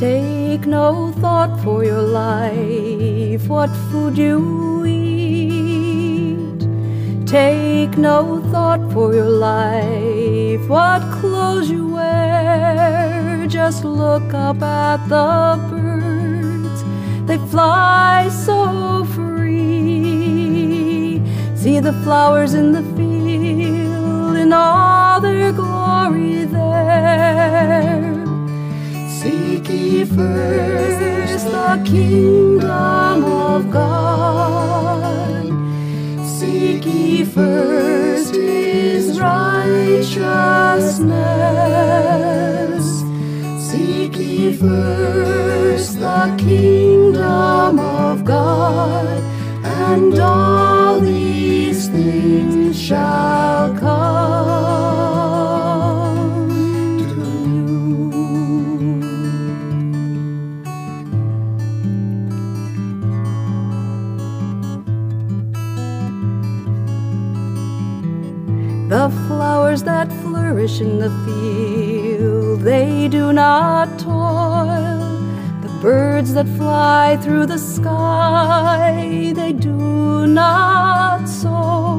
Take no thought for your life, what food you eat. Take no thought for your life, what clothes you wear. Just look up at the birds, they fly so free. See the flowers in the field in all their glory there. Seek ye first the kingdom of God. Seek ye first His righteousness. Seek ye first the kingdom of God, and all these things shall come to you. The flowers that flourish in the field, they do not toil. The birds that fly through the sky, they do not soar.